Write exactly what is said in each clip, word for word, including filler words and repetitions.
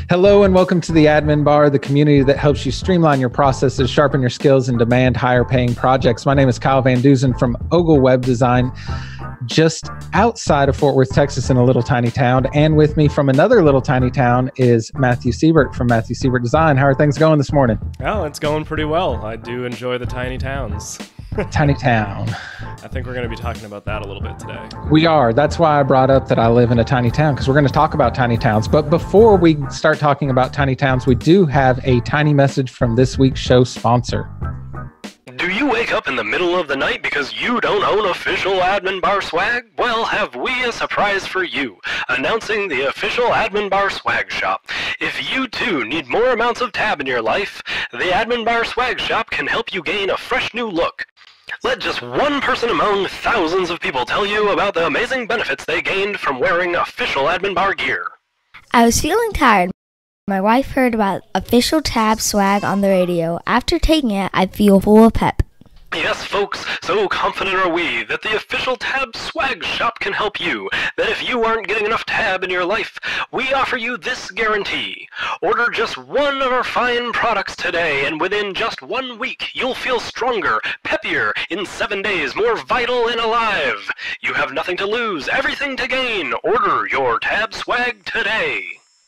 Hello and welcome to the Admin Bar, the community that helps you streamline your processes, sharpen your skills, and demand higher paying projects. My name is Kyle Van Duzen from Ogle Web Design, just outside of Fort Worth, Texas, in a little tiny town. And with me from another little tiny town is Matthew Siebert from Matthew Siebert Design. How are things going this morning? Well, it's going pretty well. I do enjoy the tiny towns. Tiny town. I think we're going to be talking about that a little bit today. We are. That's why I brought up that I live in a tiny town, because we're going to talk about tiny towns. But before we start talking about tiny towns, we do have a tiny message from this week's show sponsor. Do you wake up in the middle of the night because you don't own official Admin Bar swag? Well, have we a surprise for you, announcing the official Admin Bar swag shop. If you too need more amounts of tab in your life, the Admin Bar swag shop can help you gain a fresh new look. Let just one person among thousands of people tell you about the amazing benefits they gained from wearing official Admin Bar gear. I was feeling tired. My wife heard about official tab swag on the radio. After taking it, I feel full of pep. Yes, folks, so confident are we that the official Tab Swag Shop can help you, that if you aren't getting enough tab in your life, we offer you this guarantee. Order just one of our fine products today, and within just one week, you'll feel stronger, peppier, in seven days, more vital and alive. You have nothing to lose, everything to gain. Order your Tab Swag today.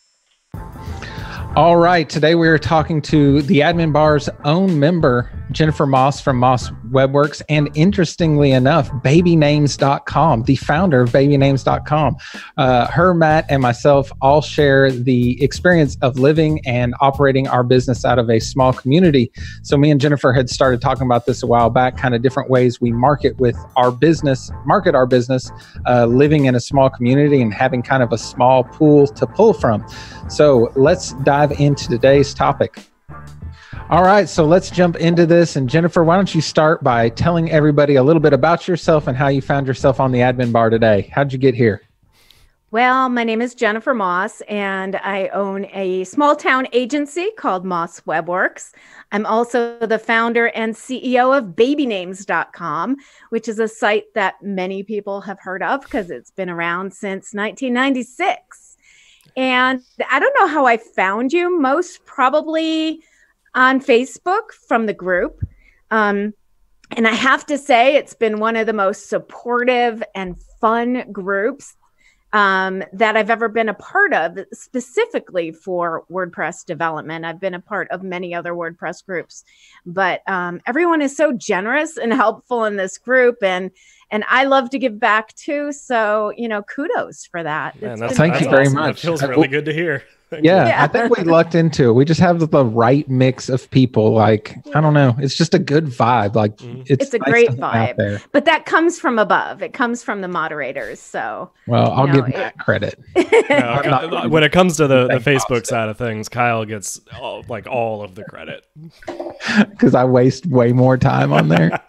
All right, today we are talking to the Admin Bar's own member, Jennifer Moss from Moss WebWorks, and interestingly enough, baby names dot com, the founder of baby names dot com. Uh, her, Matt, and myself all share the experience of living and operating our business out of a small community. So me and Jennifer had started talking about this a while back, kind of different ways we market with our business, market our business, uh, living in a small community and having kind of a small pool to pull from. So let's dive into today's topic. All right, so let's jump into this. And Jennifer, why don't you start by telling everybody a little bit about yourself and how you found yourself on the Admin Bar today? How'd you get here? Well, my name is Jennifer Moss, and I own a small town agency called Moss WebWorks. I'm also the founder and C E O of baby names dot com, which is a site that many people have heard of because it's been around since nineteen ninety-six. And I don't know how I found you, most probably on Facebook from the group. Um, and I have to say, it's been one of the most supportive and fun groups um, that I've ever been a part of, specifically for WordPress development. I've been a part of many other WordPress groups, but um, everyone is so generous and helpful in this group. And And I love to give back too. So, you know, kudos for that. Man, that's, thank that's you very awesome. much. That feels really good to hear. Yeah, yeah, I think we lucked into it. We just have the right mix of people. Like, I don't know. It's just a good vibe. Like, mm-hmm. it's, it's a nice great vibe. out but that comes from above. It comes from the moderators. So, well, I'll know, give Matt it, credit. No, not, when it comes to the, the Facebook side of things, Kyle gets all, like all of the credit. Because I waste way more time on there.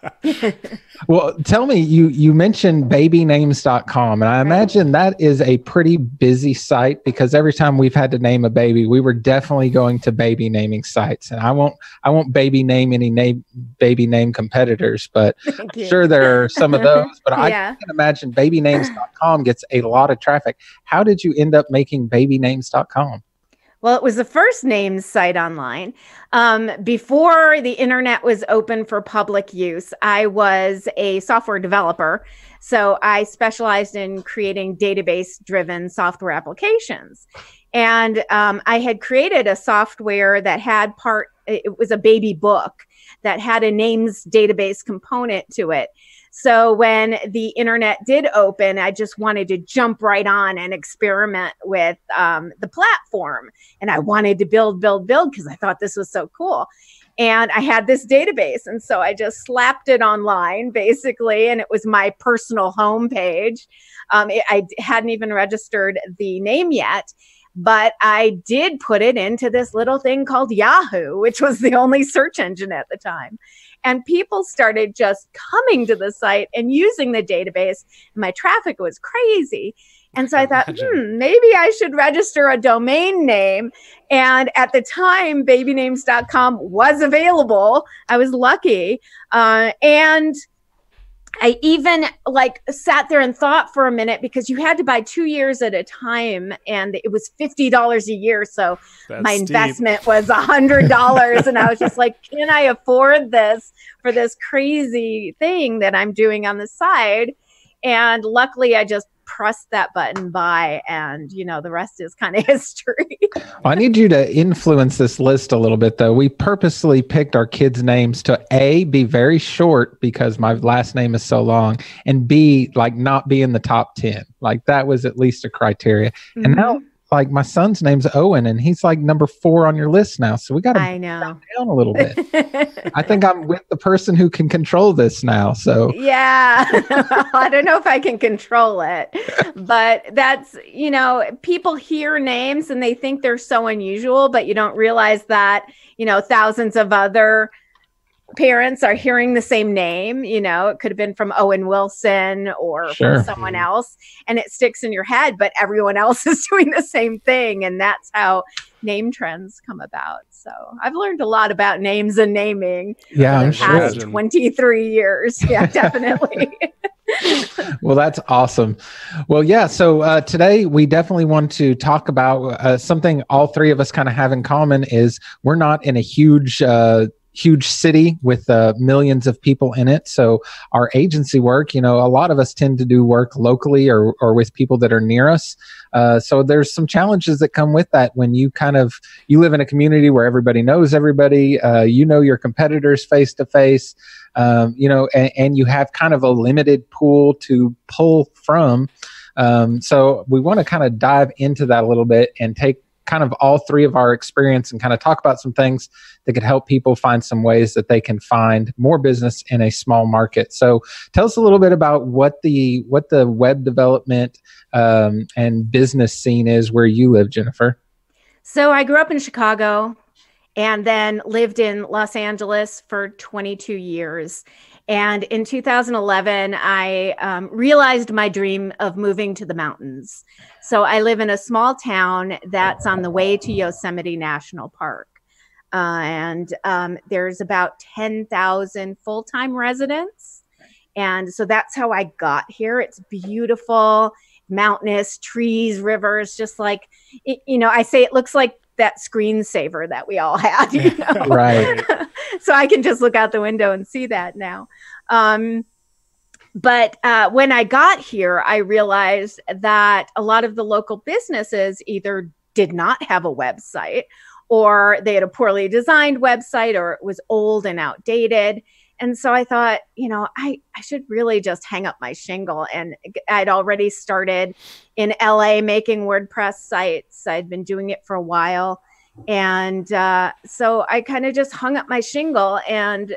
Well, tell me, you you mentioned baby names dot com, and I imagine that is a pretty busy site because every time we've had to name a baby, we were definitely going to baby naming sites. And I won't I won't baby name any name baby name competitors, but I'm sure there are some of those. But yeah. I can imagine baby names dot com gets a lot of traffic. How did you end up making baby names dot com? Well, it was the first names site online. Um, before the internet was open for public use, I was a software developer. So I specialized in creating database-driven software applications. And um, I had created a software that had part, it was a baby book that had a names database component to it. So when the internet did open, I just wanted to jump right on and experiment with um, the platform. And I wanted to build, build, build because I thought this was so cool. And I had this database. And so I just slapped it online, basically. And it was my personal homepage. Um, it, I hadn't even registered the name yet. But I did put it into this little thing called Yahoo, which was the only search engine at the time. And people started just coming to the site and using the database. And my traffic was crazy. And so I thought, hmm, maybe I should register a domain name. And at the time, baby names dot com was available. I was lucky. Uh, and I even like sat there and thought for a minute because you had to buy two years at a time and it was fifty dollars a year. So That's my steep. investment was a hundred dollars. And I was just like, can I afford this for this crazy thing that I'm doing on the side? And luckily I just pressed that button buy, and you know, the rest is kind of history. I need you to influence this list a little bit, though. We purposely picked our kids' names to A, be very short because my last name is so long, and B, like not be in the top ten. Like that was at least a criteria. Mm-hmm. And now, like my son's name's Owen, and he's like number four on your list now. So we got to I know down a little bit. I think I'm with the person who can control this now. So yeah, I don't know if I can control it, but that's, you know, people hear names and they think they're so unusual, but you don't realize that, you know, thousands of other parents are hearing the same name. You know, it could have been from Owen Wilson or Sure. from someone else, and it sticks in your head, but everyone else is doing the same thing. And that's how name trends come about. So I've learned a lot about names and naming yeah, for I'm the past sure. twenty-three years. Yeah, definitely. Well, that's awesome. Well, yeah. So uh, today we definitely want to talk about uh, something all three of us kind of have in common is we're not in a huge uh, huge city with uh, millions of people in it. So our agency work, you know, a lot of us tend to do work locally or, or with people that are near us. Uh, so there's some challenges that come with that when you kind of, you live in a community where everybody knows everybody, uh, you know your competitors face to face, um, you know, and, and you have kind of a limited pool to pull from. Um, so we want to kind of dive into that a little bit and take kind of all three of our experience and kind of talk about some things that could help people find some ways that they can find more business in a small market. So tell us a little bit about what the what the web development um, and business scene is where you live, Jennifer. So I grew up in Chicago and then lived in Los Angeles for twenty-two years. And in two thousand eleven, I um, realized my dream of moving to the mountains. So I live in a small town that's on the way to Yosemite National Park. Uh, and um, there's about ten thousand full-time residents. And so that's how I got here. It's beautiful, mountainous, trees, rivers, just like, it, you know, I say it looks like that screensaver that we all had, you know? Right. So I can just look out the window and see that now. Um, but uh, when I got here, I realized that a lot of the local businesses either did not have a website, or they had a poorly designed website, or it was old and outdated. And so I thought, you know, I, I should really just hang up my shingle. And I'd already started in L A making WordPress sites. I'd been doing it for a while. And uh, so I kind of just hung up my shingle and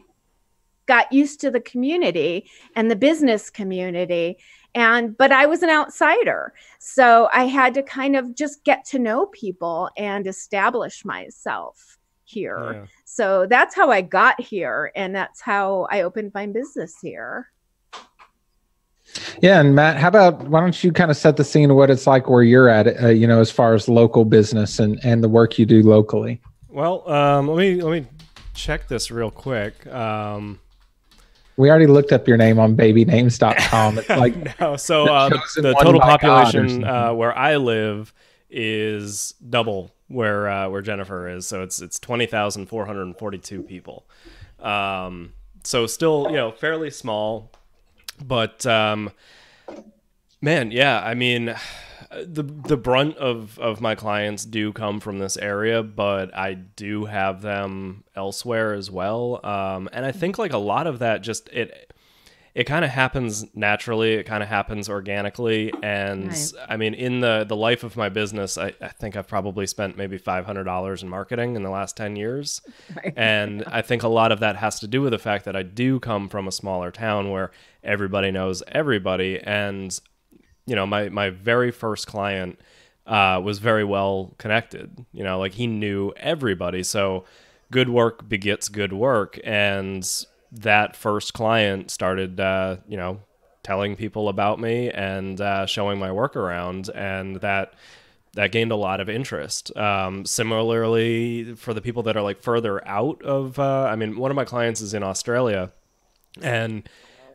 got used to the community and the business community. And, but I was an outsider. So I had to kind of just get to know people and establish myself here. Yeah. So that's how I got here. And that's how I opened my business here. Yeah. And Matt, how about, why don't you kind of set the scene of what it's like where you're at, uh, you know, as far as local business and, and the work you do locally? Well, um, let me, let me check this real quick. Um, We already looked up your name on baby names dot com. It's like no, so uh, the, the total population uh, where I live is double where uh, where Jennifer is. So it's it's twenty thousand four hundred forty-two people. Um, so still, you know, fairly small, but um, man, yeah, I mean, the the brunt of of my clients do come from this area, but I do have them elsewhere as well. Um, and I think like a lot of that just it it kind of happens naturally. It kind of happens organically. And right. I mean, in the the life of my business, I, I think I've probably spent maybe five hundred dollars in marketing in the last ten years. Right. And I think a lot of that has to do with the fact that I do come from a smaller town where everybody knows everybody. And you know, my, my very first client uh, was very well connected. You know, like he knew everybody. So good work begets good work. And that first client started, uh, you know, telling people about me and uh, showing my work around. And that that gained a lot of interest. Um, similarly, for the people that are like further out of, uh, I mean, one of my clients is in Australia. And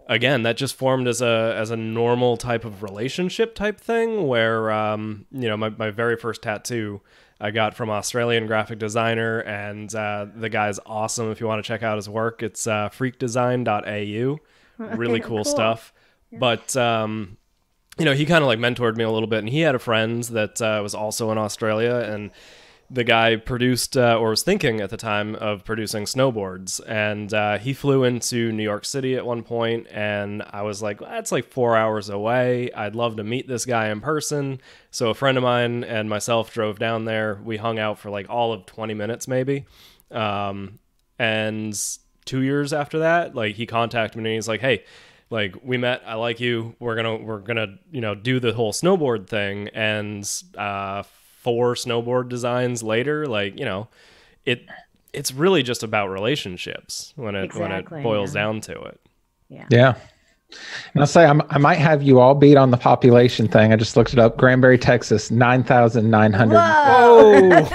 again, that just formed as a as a normal type of relationship type thing where, um, you know, my, my very first tattoo I got from Australian graphic designer, and uh, the guy's awesome. If you want to check out his work, it's uh, freak design dot a u. Really cool, cool. stuff. Yeah. But, um, you know, he kind of like mentored me a little bit, and he had a friend that uh, was also in Australia, and the guy produced uh, or was thinking at the time of producing snowboards, and uh, he flew into New York City at one point, and I was like, well, that's like four hours away. I'd love to meet this guy in person. So a friend of mine and myself drove down there. We hung out for like all of twenty minutes maybe. Um, and two years after that, like he contacted me and he's like, hey, like we met, I like you. We're gonna, we're gonna, you know, do the whole snowboard thing. And, uh, four snowboard designs later, like, you know, it it's really just about relationships when it exactly, when it boils yeah. down to it. Yeah. Yeah. And I'll say I'm, I might have you all beat on the population thing. I just looked it up. Granbury, Texas, nine thousand nine hundred. Whoa!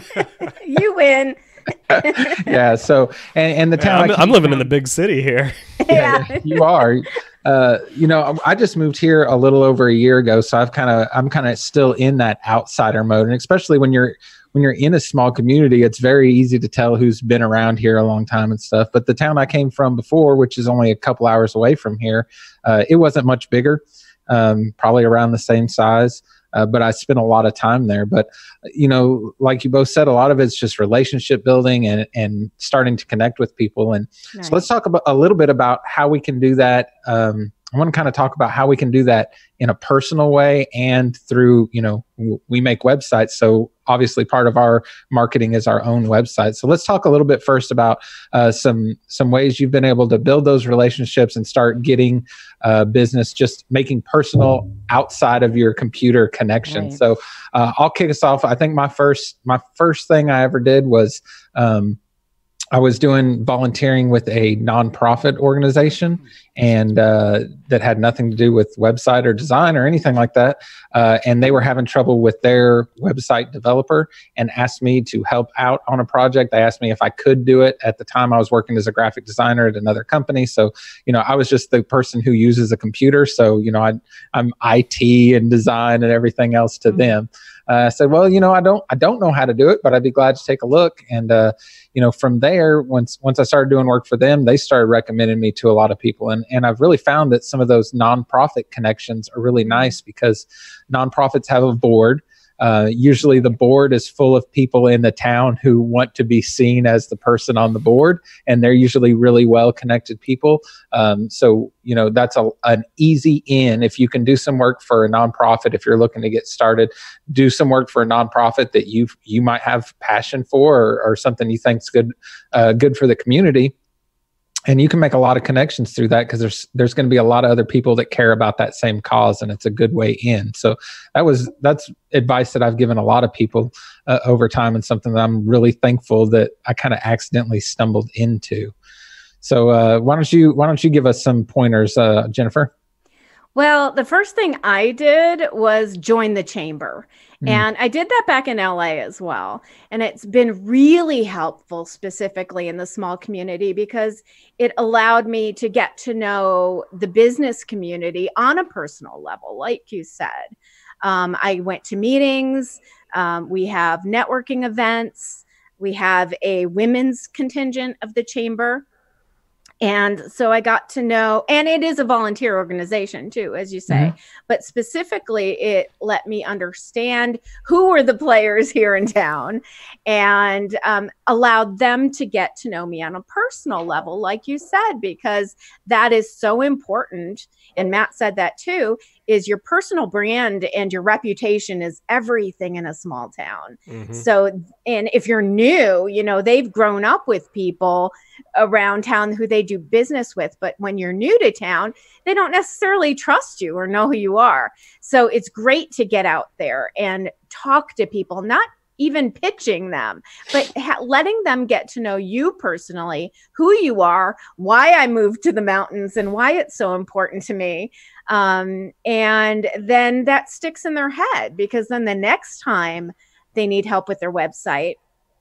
You win. Yeah. So, and, and the town I'm, I'm living from, in the big city here. Yeah, yeah you are. Uh, you know, I just moved here a little over a year ago, so I've kind of, I'm kind of still in that outsider mode, and especially when you're, when you're in a small community, it's very easy to tell who's been around here a long time and stuff. But the town I came from before, which is only a couple hours away from here, uh, it wasn't much bigger, um, probably around the same size. Uh, but I spent a lot of time there. But, you know, like you both said, a lot of it's just relationship building and, and starting to connect with people. And nice. So let's talk about a little bit about how we can do that. Um, I want to kind of talk about how we can do that in a personal way and through, you know, w- we make websites. So obviously part of our marketing is our own website. So let's talk a little bit first about uh, some some ways you've been able to build those relationships and start getting uh, business, just making personal outside of your computer connection. Right. So uh, I'll kick us off. I think my first my first thing I ever did was um, I was doing volunteering with a nonprofit organization, and uh, that had nothing to do with website or design or anything like that. Uh, and they were having trouble with their website developer and asked me to help out on a project. They asked me if I could do it. At the time, I was working as a graphic designer at another company. So, you know, I was just the person who uses a computer. So, you know, I, I'm I T and design and everything else to mm-hmm. them. Uh, I said, well, you know, I don't, I don't know how to do it, but I'd be glad to take a look. And, uh, you know, from there, once, once I started doing work for them, they started recommending me to a lot of people. And, and I've really found that some of those nonprofit connections are really nice because nonprofits have a board. Uh, usually the board is full of people in the town who want to be seen as the person on the board, and they're usually really well-connected people. Um, so, you know, that's a, an easy in. If you can do some work for a nonprofit, if you're looking to get started, do some work for a nonprofit that you you might have passion for, or, or something you think's good, uh, good for the community. And you can make a lot of connections through that because there's there's going to be a lot of other people that care about that same cause, and it's a good way in. So that was that's advice that I've given a lot of people uh, over time, and something that I'm really thankful that I kind of accidentally stumbled into. So uh, why don't you why don't you give us some pointers, uh, Jennifer? Well, the first thing I did was join the chamber. Mm. And I did that back in L A as well. And it's been really helpful, specifically in the small community, because it allowed me to get to know the business community on a personal level, like you said. Um, I went to meetings. Um, we have networking events. We have a women's contingent of the chamber. And so I got to know, and it is a volunteer organization too, as you say, mm-hmm. but specifically it let me understand who were the players here in town, and um, allowed them to get to know me on a personal level, like you said, because that is so important. And Matt said that too, is your personal brand and your reputation is everything in a small town. Mm-hmm. So, and if you're new, you know, they've grown up with people around town who they do business with. But when you're new to town, they don't necessarily trust you or know who you are. So it's great to get out there and talk to people, not even pitching them, but ha- letting them get to know you personally, who you are, why I moved to the mountains and why it's so important to me. Um, and then that sticks in their head, because then the next time they need help with their website,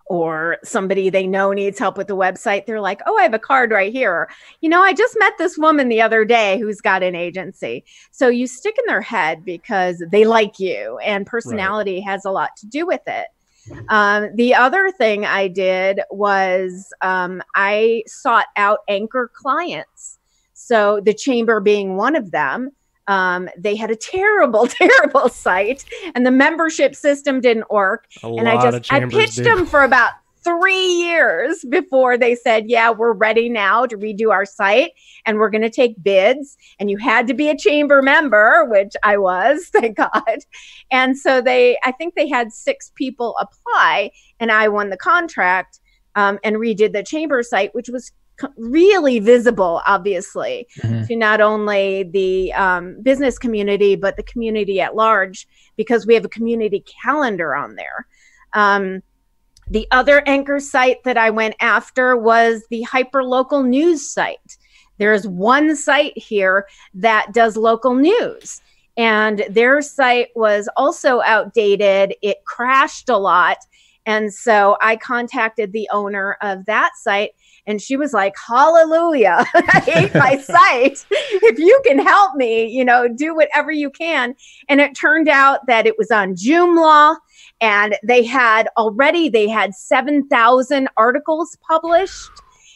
or somebody they know needs help with the website, they're like, oh, I have a card right here. You know, I just met this woman the other day who's got an agency. So you stick in their head because they like you, and personality right. has a lot to do with it. Um, the other thing I did was um, I sought out anchor clients. So the chamber being one of them. Um, they had a terrible, terrible site, and the membership system didn't work. A and lot I of just I chambers pitched do. them for about three years before they said, yeah, we're ready now to redo our site, and we're going to take bids. And you had to be a chamber member, which I was, thank God. And so they, I think they had six people apply, and I won the contract um, and redid the chamber site, which was really visible, obviously, mm-hmm. to not only the um, business community, but the community at large, because we have a community calendar on there. Um, the other anchor site that I went after was the hyperlocal news site. There is one site here that does local news, and their site was also outdated. It crashed a lot. And so I contacted the owner of that site, and she was like, hallelujah, I hate my site. If you can help me, you know, do whatever you can. And it turned out that it was on Joomla, and they had already, they had seven thousand articles published.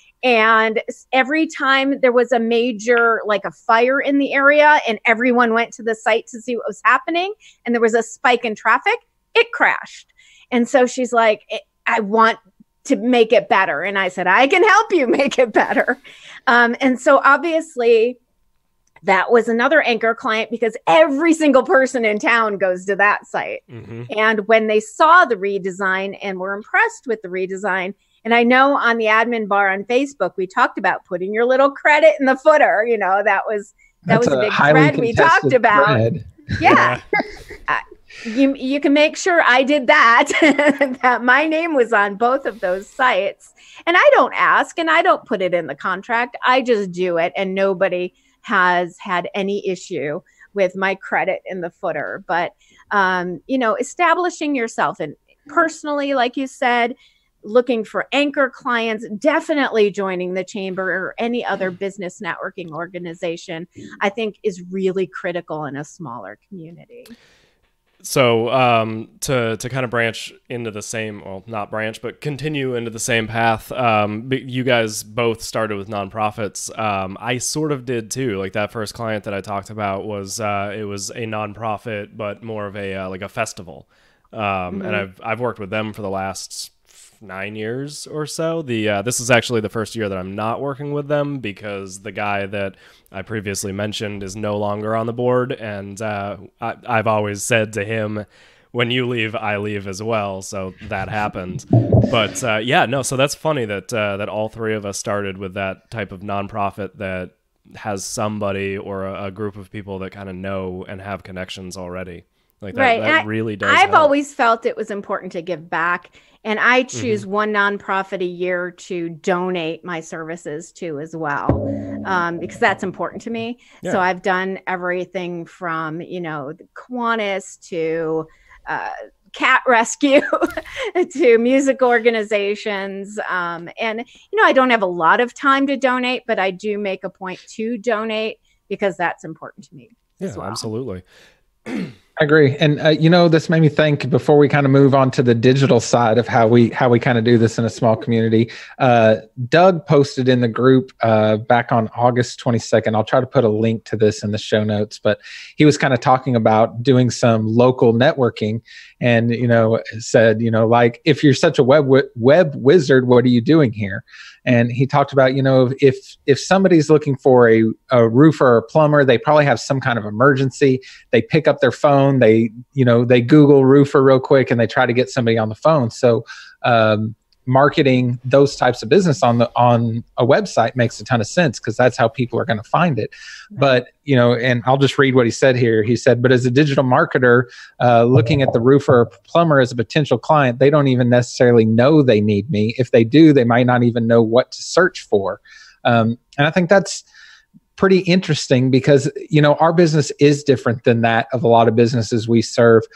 And every time there was a major, like a fire in the area, and everyone went to the site to see what was happening, and there was a spike in traffic, it crashed. And so she's like, I want to make it better. And I said, I can help you make it better. Um, and so obviously that was another anchor client, because every single person in town goes to that site. Mm-hmm. And when they saw the redesign and were impressed with the redesign, and I know on the admin bar on Facebook, we talked about putting your little credit in the footer. You know, that was, that That's was a, a big thread we talked about. Thread. Yeah. uh, You you can make sure I did that, that my name was on both of those sites. And I don't ask, and I don't put it in the contract. I just do it, and nobody has had any issue with my credit in the footer. But, um, you know, establishing yourself, and personally, like you said, looking for anchor clients, definitely joining the chamber or any other business networking organization, I think is really critical in a smaller community. So um, to to kind of branch into the same, well, not branch, but continue into the same path. Um, you guys both started with nonprofits. Um, I sort of did too. Like that first client that I talked about was uh, it was a nonprofit, but more of a uh, like a festival. Um, mm-hmm. And I've I've worked with them for the last nine years or so. The uh, this is actually the first year that I'm not working with them, because the guy that I previously mentioned is no longer on the board, and uh, I, I've always said to him, when you leave, I leave as well. So that happened. But uh, yeah, no. So that's funny that uh, that all three of us started with that type of nonprofit that has somebody or a, a group of people that kind of know and have connections already. Like that, right. that I, really does. I've help. always felt it was important to give back. And I choose mm-hmm. one nonprofit a year to donate my services to as well, um, because that's important to me. Yeah. So I've done everything from, you know, the Kiwanis to uh, cat rescue to music organizations. Um, and, you know, I don't have a lot of time to donate, but I do make a point to donate because that's important to me. Yeah, as well. Absolutely. I agree. And, uh, you know, this made me think, before we kind of move on to the digital side of how we how we kind of do this in a small community, uh, Doug posted in the group uh, back on August twenty-second. I'll try to put a link to this in the show notes, but he was kind of talking about doing some local networking, and, you know, said, you know, like, if you're such a web web wizard, what are you doing here? And he talked about, you know, if if somebody's looking for a, a roofer or a plumber, they probably have some kind of emergency. They pick up their phone, they, you know, they Google roofer real quick, and they try to get somebody on the phone. So um, marketing those types of business on the on a website makes a ton of sense, because that's how people are going to find it. But, you know, and I'll just read what he said here. He said, but as a digital marketer, uh, looking at the roofer or plumber as a potential client, they don't even necessarily know they need me. If they do, they might not even know what to search for. Um, and I think that's pretty interesting, because, you know, our business is different than that of a lot of businesses we serve.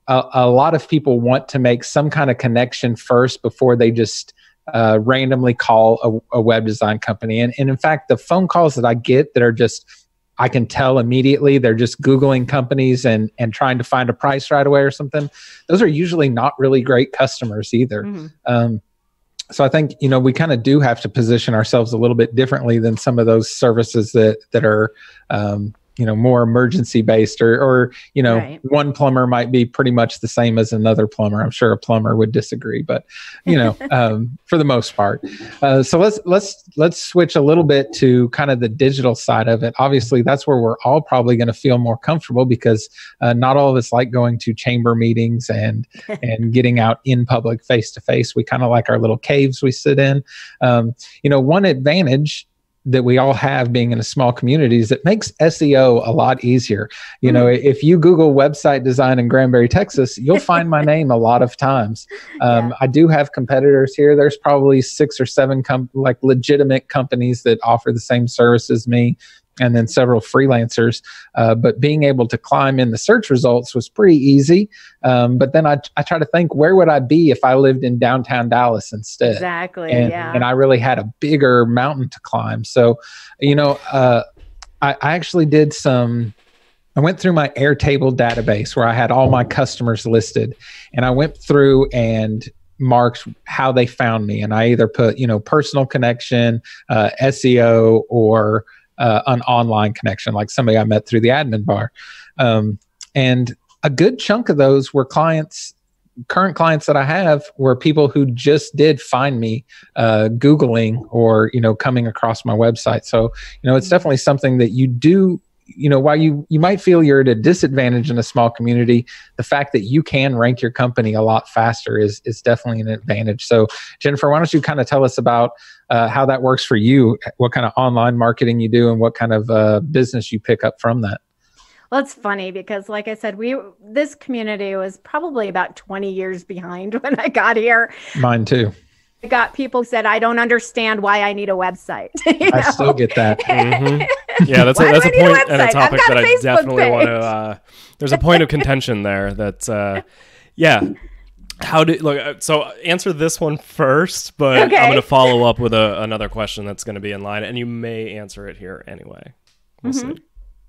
a, a lot of people want to make some kind of connection first before they just uh, randomly call a, a web design company. And, and in fact, the phone calls that I get that are just, I can tell immediately they're just Googling companies and, and trying to find a price right away or something. Those are usually not really great customers either. Mm-hmm. Um, so I think, you know, we kind of do have to position ourselves a little bit differently than some of those services that, that are, um, you know, more emergency based, or, or, you know, right. One plumber might be pretty much the same as another plumber. I'm sure a plumber would disagree, but, you know, um, for the most part. Uh, so let's, let's, let's switch a little bit to kind of the digital side of it. Obviously, that's where we're all probably going to feel more comfortable, because uh, not all of us like going to chamber meetings and, and getting out in public face to face. We kind of like our little caves we sit in. Um, you know, one advantage that we all have being in a small community is it makes S E O a lot easier. You mm. know, if you Google website design in Granbury, Texas, you'll find my name a lot of times. Um, yeah. I do have competitors here. There's probably six or seven com- like legitimate companies that offer the same service as me, and then several freelancers. Uh, but being able to climb in the search results was pretty easy. Um, but then I, I try to think, where would I be if I lived in downtown Dallas instead? Exactly, and, yeah. And I really had a bigger mountain to climb. So, you know, uh, I, I actually did some, I went through my Airtable database where I had all my customers listed. And I went through and marked how they found me. And I either put, you know, personal connection, uh, S E O, or Uh, an online connection, like somebody I met through the admin bar. Um, and a good chunk of those were clients, current clients that I have, were people who just did find me uh, Googling or, you know, coming across my website. So, you know, it's definitely something that you do, you know, while you, you might feel you're at a disadvantage in a small community, the fact that you can rank your company a lot faster is, is definitely an advantage. So Jennifer, why don't you kind of tell us about uh, how that works for you, what kind of online marketing you do, and what kind of uh, business you pick up from that? Well, it's funny because, like I said, we this community was probably about twenty years behind when I got here. Mine too. I got people who said, I don't understand why I need a website. I know? Still get that. Mm-hmm. Yeah, that's a, that's a point a and a topic that I definitely page. want to, uh, there's a point of contention there that, uh, yeah. How do, look, so answer this one first, but okay. I'm going to follow up with a, another question that's going to be in line, and you may answer it here anyway. We'll mm-hmm. see.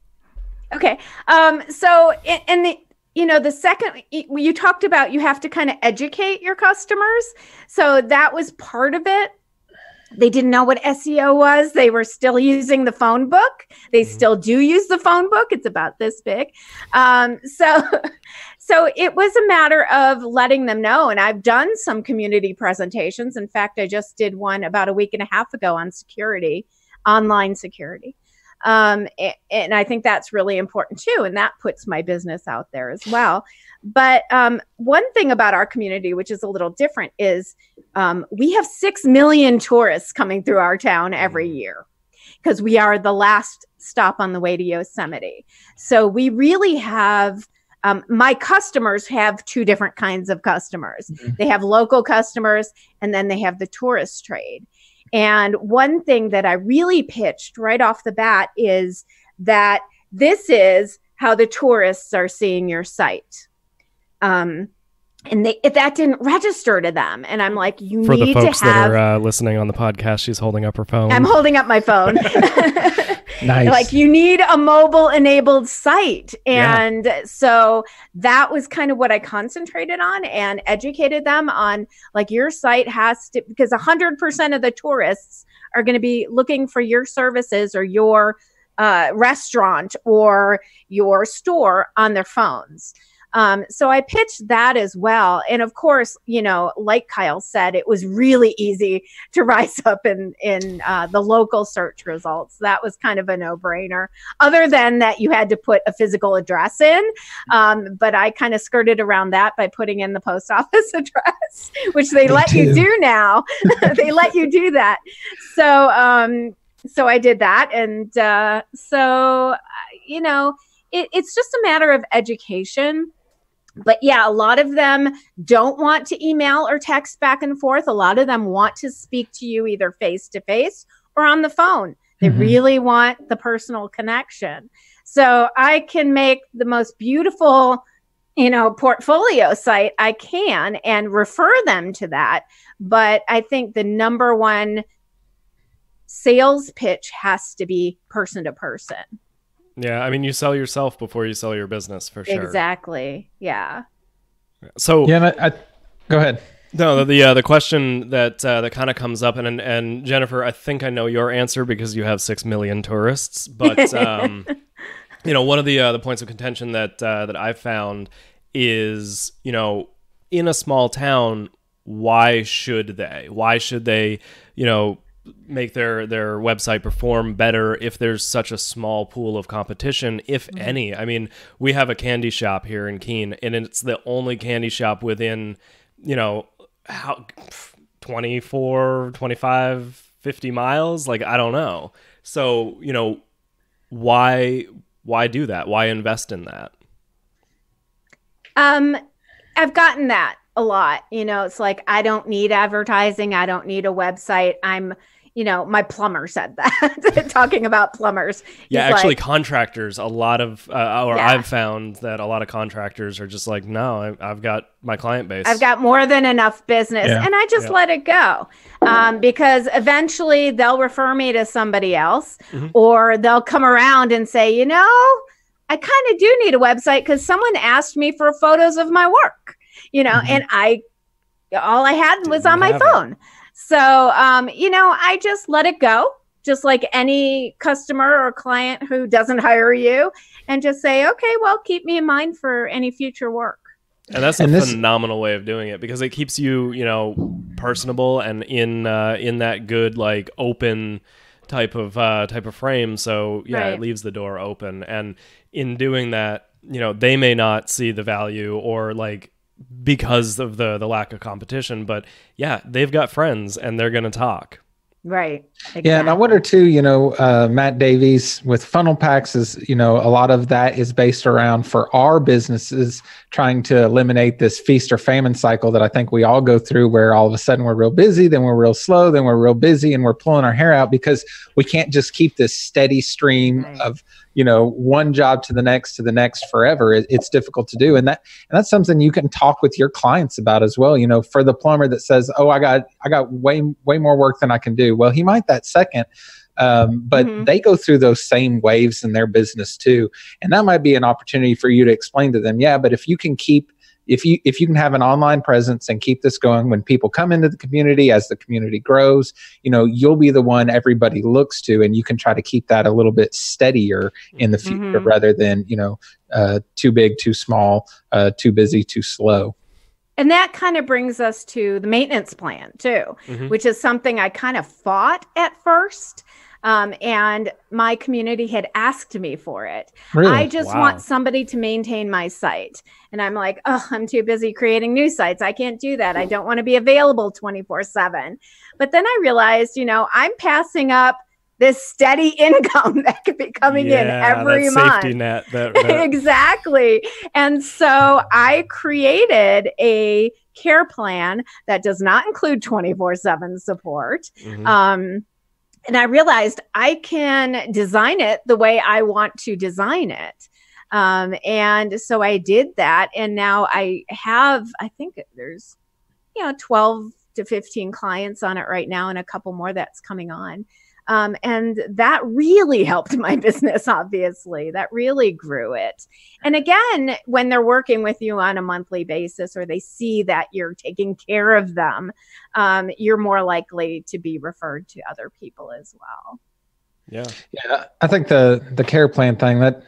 Okay. Um, so, in, in the, you know, the second you talked about, you have to kind of educate your customers. So that was part of it. They didn't know what S E O was. They were still using the phone book. They mm-hmm. still do use the phone book. It's about this big. Um, so, so it was a matter of letting them know. And I've done some community presentations. In fact, I just did one about a week and a half ago on security, online security. Um, and, and I think that's really important too. And that puts my business out there as well. But um, one thing about our community, which is a little different, is um, we have six million tourists coming through our town every year because we are the last stop on the way to Yosemite. So we really have, um, my customers have two different kinds of customers. Mm-hmm. They have local customers, and then they have the tourist trade. And one thing that I really pitched right off the bat is that this is how the tourists are seeing your site. Um, and they, if that didn't register to them, and I'm like, you For need the folks to have, that are uh, listening on the podcast, she's holding up her phone. I'm holding up my phone. Nice. Like, you need a mobile enabled site. And yeah. so that was kind of what I concentrated on and educated them on, like, your site has to, because a hundred percent of the tourists are going to be looking for your services or your uh, restaurant or your store on their phones. Um, so I pitched that as well. And of course, you know, like Kyle said, it was really easy to rise up in, in uh, the local search results. That was kind of a no-brainer, other than that you had to put a physical address in. Um, but I kind of skirted around that by putting in the post office address, which they Me let too. you do now. They let you do that. So, um, so I did that. And uh, so, uh, you know, it, it's just a matter of education. But yeah, a lot of them don't want to email or text back and forth. A lot of them want to speak to you either face to face or on the phone. They mm-hmm. really want the personal connection. So I can make the most beautiful you know, portfolio site, I can and refer them to that. But I think the number one sales pitch has to be person to person. Yeah, I mean, you sell yourself before you sell your business, for sure. Exactly. Yeah. So yeah, I, I, go ahead. No, the uh, the question that uh, that kind of comes up, and and Jennifer, I think I know your answer because you have six million tourists. But um, you know, one of the uh, the points of contention that uh, that I've found is, you know, in a small town, why should they? Why should they, you know, make their their website perform better if there's such a small pool of competition, if mm-hmm. any? I mean, we have a candy shop here in Keene, and it's the only candy shop within, you know, how twenty-four, twenty-five, fifty miles, like, I don't know. So, you know, why why do that? Why invest in that? Um, I've gotten that a lot. You know, it's like, I don't need advertising. I don't need a website. I'm, you know, my plumber said that, talking about plumbers. Yeah, He's actually like, contractors, a lot of, uh, or yeah. I've found that a lot of contractors are just like, no, I, I've got my client base. I've got more than enough business, yeah. and I just yeah. let it go. Um, because eventually they'll refer me to somebody else, mm-hmm. or they'll come around and say, you know, I kind of do need a website because someone asked me for photos of my work, you know, mm-hmm. and I, all I had Didn't was on my phone. It. So, um, you know, I just let it go, just like any customer or client who doesn't hire you, and just say, okay, well, keep me in mind for any future work. And that's and a this... phenomenal way of doing it, because it keeps you, you know, personable and in uh, in that good, like, open type of uh, type of frame. So yeah, right. It leaves the door open. And in doing that, you know, they may not see the value, or like, because of the the lack of competition, but yeah, they've got friends and they're going to talk. Right. Exactly. Yeah. And I wonder too, you know, uh, Matt Davies with Funnel Packs is, you know, a lot of that is based around, for our businesses, trying to eliminate this feast or famine cycle that I think we all go through, where all of a sudden we're real busy, then we're real slow, then we're real busy, and we're pulling our hair out because we can't just keep this steady stream right. of, you know, one job to the next to the next forever. It, it's difficult to do. And that, and that's something you can talk with your clients about as well. You know, for the plumber that says, oh, I got, I got way, way more work than I can do. Well, he might that second, um, but mm-hmm. they go through those same waves in their business too. And that might be an opportunity for you to explain to them, yeah, but if you can keep, if you, if you can have an online presence and keep this going, when people come into the community, as the community grows, you know, you'll be the one everybody looks to, and you can try to keep that a little bit steadier in the future, mm-hmm. rather than, you know, uh, too big, too small, uh, too busy, too slow. And that kind of brings us to the maintenance plan too, mm-hmm. which is something I kind of fought at first. Um, and my community had asked me for it. Really? I just Wow. want somebody to maintain my site. And I'm like, oh, I'm too busy creating new sites. I can't do that. I don't want to be available twenty-four seven. But then I realized, you know, I'm passing up this steady income that could be coming yeah, in every that month. Safety net. That, that. Exactly. And so I created a care plan that does not include twenty-four seven support. Mm-hmm. Um, and I realized I can design it the way I want to design it. Um, and so I did that. And now I have, I think there's, you know, twelve to fifteen clients on it right now, and a couple more that's coming on. Um, and that really helped my business, obviously. That really grew it. And again, when they're working with you on a monthly basis, or they see that you're taking care of them, um, you're more likely to be referred to other people as well. Yeah. Yeah. I think the, the care plan thing, that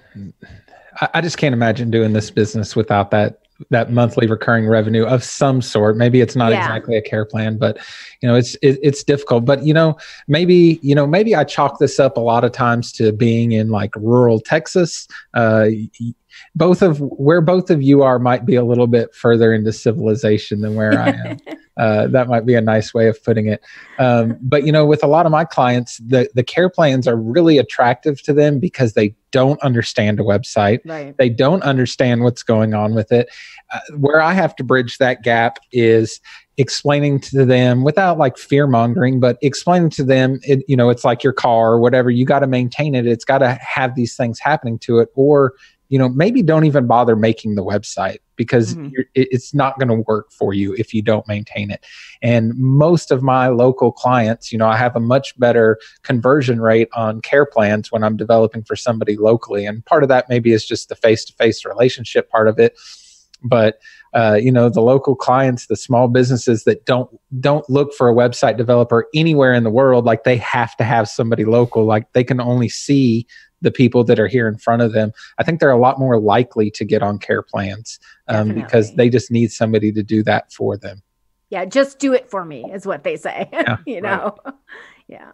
I, I just can't imagine doing this business without that that monthly recurring revenue of some sort. Maybe it's not yeah. exactly a care plan, but you know, it's, it, it's difficult, but you know, maybe, you know, maybe I chalk this up a lot of times to being in like rural Texas. Uh, both of where both of you are might be a little bit further into civilization than where I am. Uh, that might be a nice way of putting it. Um, but, you know, with a lot of my clients, the, the care plans are really attractive to them because they don't understand a website. Right. They don't understand what's going on with it. Uh, where I have to bridge that gap is explaining to them, without like fear mongering, but explaining to them, it, you know, it's like your car or whatever, you got to maintain it. It's got to have these things happening to it, or, you know, maybe don't even bother making the website. because Mhm. you're, it, it's not going to work for you if you don't maintain it. And most of my local clients, you know, I have a much better conversion rate on care plans when I'm developing for somebody locally. And part of that maybe is just the face-to-face relationship part of it. But uh, you know, the local clients, the small businesses that don't don't look for a website developer anywhere in the world, like they have to have somebody local. Like they can only see the people that are here in front of them. I think they're a lot more likely to get on care plans um, because Definitely. they just need somebody to do that for them. Yeah, just do it for me is what they say. Yeah, you know, yeah.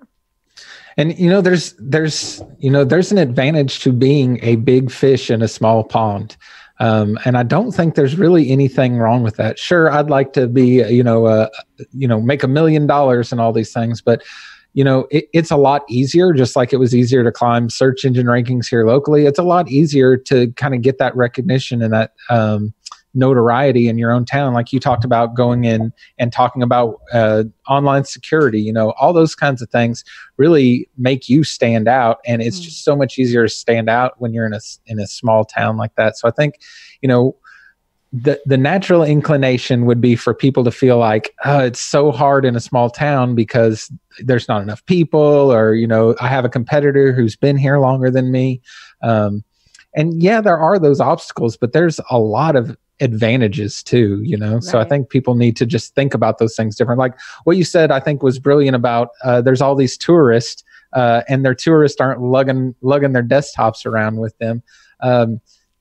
And you know, there's there's you know there's an advantage to being a big fish in a small pond. Um, and I don't think there's really anything wrong with that. Sure, I'd like to be, you know, uh, you know, make a million dollars and all these things, but you know, it, it's a lot easier. Just like it was easier to climb search engine rankings here locally, it's a lot easier to kind of get that recognition and that um, notoriety in your own town. Like you talked about going in and talking about uh, online security. You know, all those kinds of things really make you stand out, and it's Mm. just so much easier to stand out when you're in a in a small town like that. So I think, you know, the the natural inclination would be for people to feel like, oh, it's so hard in a small town because there's not enough people, or you know, I have a competitor who's been here longer than me. Um, and yeah, there are those obstacles, but there's a lot of advantages too, you know. So I Right. think people need to just think about those things different. Like what you said, I think was brilliant about uh, there's all these tourists, uh, and their tourists aren't lugging lugging their desktops around with them. Um,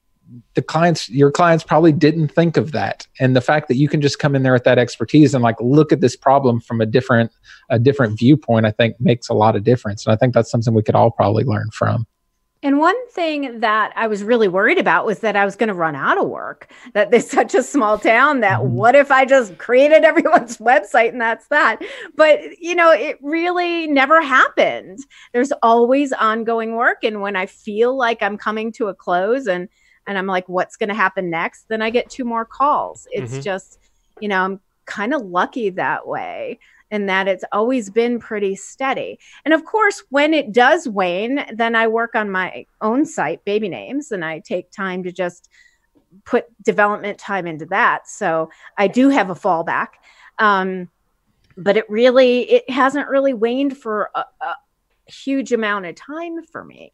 the clients, your clients probably didn't think of that, and the fact that you can just come in there with that expertise and like look at this problem from a different a different viewpoint, I think makes a lot of difference. And I think that's something we could all probably learn from. And one thing that I was really worried about was that I was going to run out of work, that there's such a small town that Mhm. what if I just created everyone's website and that's that? But, you know, it really never happened. There's always ongoing work. And when I feel like I'm coming to a close and, and I'm like, what's going to happen next? Then I get two more calls. It's Mhm. just, you know, I'm kind of lucky that way. And that it's always been pretty steady. And of course, when it does wane, then I work on my own site, Baby Names, and I take time to just put development time into that. So I do have a fallback. Um, but it really, it hasn't really waned for a, a huge amount of time for me.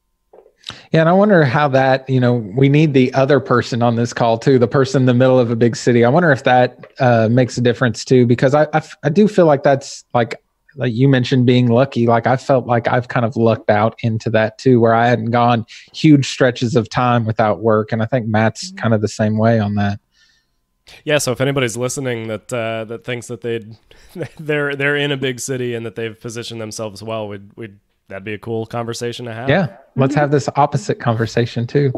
Yeah, and I wonder how that, you know, we need the other person on this call too, the person in the middle of a big city. I wonder if that uh, makes a difference too, because I, I I do feel like that's like like you mentioned being lucky. Like I felt like I've kind of lucked out into that too, where I hadn't gone huge stretches of time without work, and I think Matt's Mhm. kind of the same way on that. Yeah, so if anybody's listening that uh, that thinks that they'd they're they're in a big city and that they've positioned themselves well, we'd we'd that'd be a cool conversation to have. Yeah, let's Mhm. have this opposite conversation too.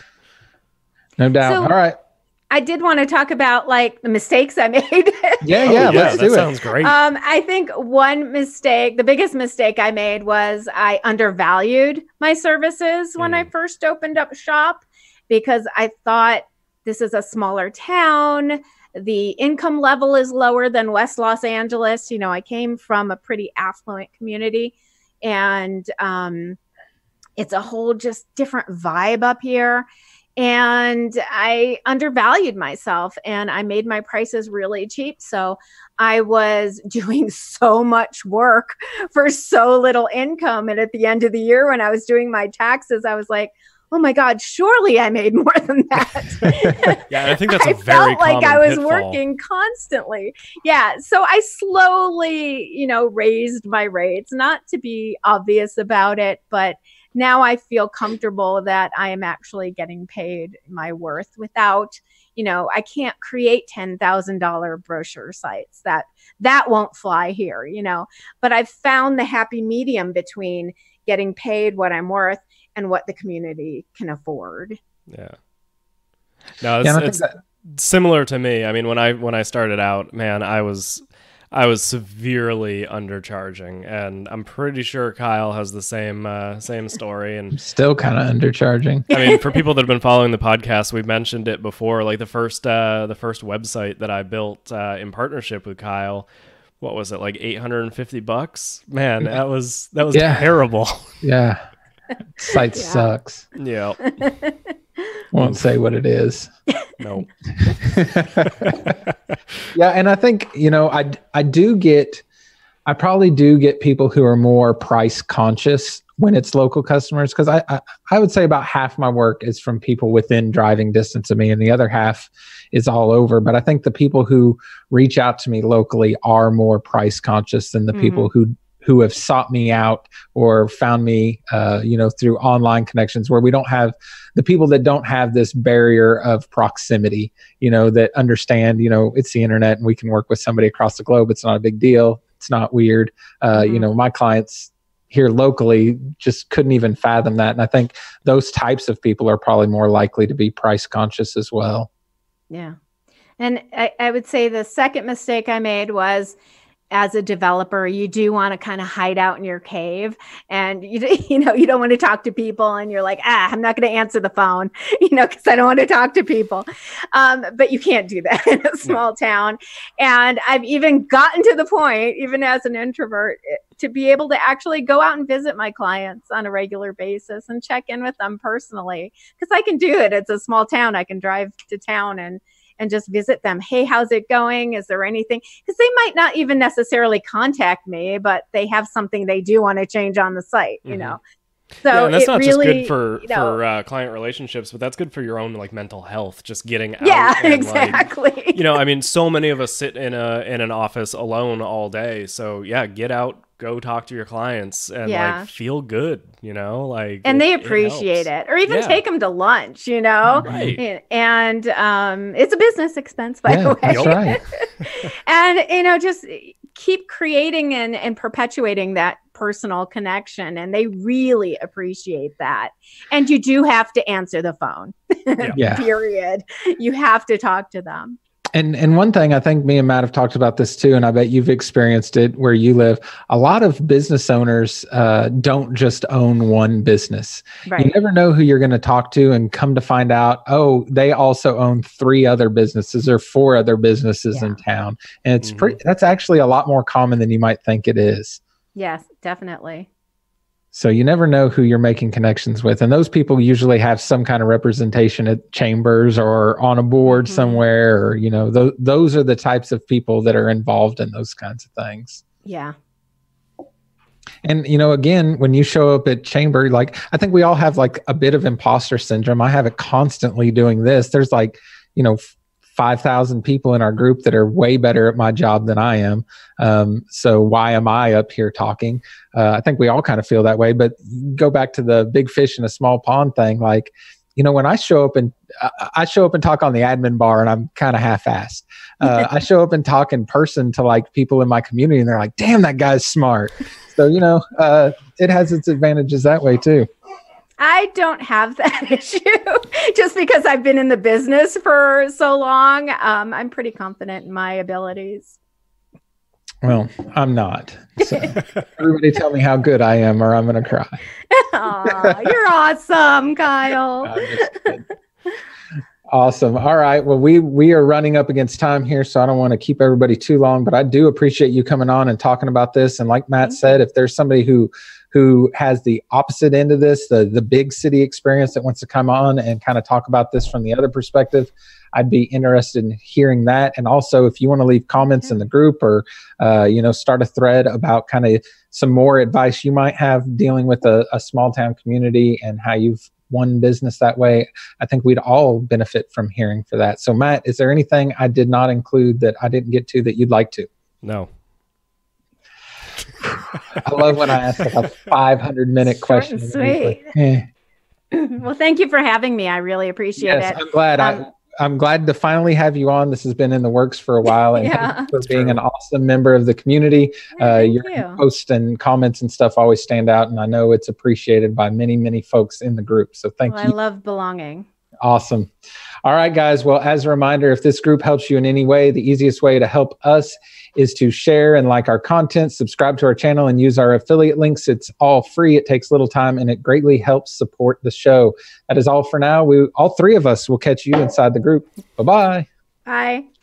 No doubt. So- All right. I did want to talk about like the mistakes I made. Yeah, Oh, yeah, let's that do it. sounds great. Um, I think one mistake, the biggest mistake I made was I undervalued my services when I first opened up shop because I thought this is a smaller town. The income level is lower than West Los Angeles. You know, I came from a pretty affluent community, and um, it's a whole just different vibe up here. And I undervalued myself and I made my prices really cheap. So I was doing so much work for so little income. And at the end of the year, when I was doing my taxes, I was like, oh my God, surely I made more than that. Yeah, I think that's a I very felt like common I was pitfall. working constantly. Yeah. So I slowly, you know, raised my rates, not to be obvious about it, but now I feel comfortable that I am actually getting paid my worth without, you know, I can't create ten thousand dollars brochure sites. That that won't fly here, you know. But I've found the happy medium between getting paid what I'm worth and what the community can afford. Yeah. No, it's, Yeah, and I think it's that- similar to me. I mean, when I when I started out, man, I was I was severely undercharging, and I'm pretty sure Kyle has the same uh, same story. And Still kind of undercharging. I mean, for people that have been following the podcast, we've mentioned it before. Like the first uh, the first website that I built uh, in partnership with Kyle, what was it, like eight hundred fifty bucks? Man, that was that was Yeah. terrible. Yeah. Site Yeah. sucks. Yeah. Won't say what it is. No. Yeah, and I think, you know, I I do get, I probably do get people who are more price conscious when it's local customers, because I, I I would say about half my work is from people within driving distance of me, and the other half is all over. But I think the people who reach out to me locally are more price conscious than the mm-hmm. people who who have sought me out or found me, uh, you know, through online connections, where we don't have the people that don't have this barrier of proximity, you know, that understand, you know, it's the internet and we can work with somebody across the globe. It's not a big deal. It's not weird. Uh, mm-hmm. You know, my clients here locally just couldn't even fathom that. And I think those types of people are probably more likely to be price conscious as well. Yeah. And I, I would say the second mistake I made was, as a developer, you do want to kind of hide out in your cave, and you you know, you don't want to talk to people, and you're like, ah, I'm not going to answer the phone, you know, because I don't want to talk to people. Um, but you can't do that in a small no. town. And I've even gotten to the point, even as an introvert, to be able to actually go out and visit my clients on a regular basis and check in with them personally, because I can do it. It's a small town. I can drive to town and and just visit them. Hey, how's it going? Is there anything? Because they might not even necessarily contact me, but they have something they do want to change on the site, you mm-hmm. know? So yeah, and that's it not really, just good for, you know, for uh, client relationships, but that's good for your own like mental health, just getting out. Yeah, and, exactly. Like, you know, I mean, so many of us sit in a in an office alone all day. So yeah, get out, go talk to your clients, and yeah. like feel good, you know, like and it, they appreciate it, it. Or even yeah. take them to lunch, you know, right. and um, it's a business expense, by yeah, the way. That's right. And you know, just keep creating and, and perpetuating that personal connection, and they really appreciate that. And you do have to answer the phone. Yeah. Period. You have to talk to them. And and one thing, I think me and Matt have talked about this too, and I bet you've experienced it where you live. A lot of business owners uh, don't just own one business. Right. You never know who you're going to talk to, and come to find out, oh, they also own three other businesses or four other businesses yeah. in town. And it's mm-hmm. pretty, that's actually a lot more common than you might think it is. Yes, definitely. So you never know who you're making connections with. And those people usually have some kind of representation at chambers or on a board mm-hmm. somewhere, or, you know, th- those are the types of people that are involved in those kinds of things. Yeah. And, you know, again, when you show up at chamber, like, I think we all have like a bit of imposter syndrome. I have it constantly doing this. There's like, you know, five thousand people in our group that are way better at my job than I am. Um, so why am I up here talking? Uh, I think we all kind of feel that way, but go back to the big fish in a small pond thing. Like, you know, when I show up and uh, I show up and talk on the admin bar, and I'm kind of half-assed. Uh, I show up and talk in person to like people in my community, and they're like, damn, that guy's smart. So, you know, uh, it has its advantages that way too. I don't have that issue just because I've been in the business for so long. Um, I'm pretty confident in my abilities. Well, I'm not. So everybody tell me how good I am, or I'm going to cry. Aw, you're awesome, Kyle. I'm just kidding. Awesome. All right. Well, we we are running up against time here, so I don't want to keep everybody too long, but I do appreciate you coming on and talking about this. And like Matt said, if there's somebody who who has the opposite end of this, the the big city experience, that wants to come on and kind of talk about this from the other perspective, I'd be interested in hearing that. And also, if you want to leave comments in the group, or uh, you know, start a thread about kind of some more advice you might have dealing with a, a small town community and how you've won business that way, I think we'd all benefit from hearing for that. So Matt, is there anything I did not include that I didn't get to that you'd like to? No. I love when I ask like a five hundred minute question. Sweet. Like, eh. Well, thank you for having me. I really appreciate yes, it. I'm glad. Um, I, I'm glad to finally have you on. This has been in the works for a while, and yeah. thank you for being an awesome member of the community. Yeah, uh, your you. posts and comments and stuff always stand out, and I know it's appreciated by many, many folks in the group. So thank well, you. I love belonging. Awesome. All right, guys. Well, as a reminder, if this group helps you in any way, the easiest way to help us is to share and like our content, subscribe to our channel, and use our affiliate links. It's all free. It takes little time, and it greatly helps support the show. That is all for now. We, all three of us will catch you inside the group. Bye-bye. Bye.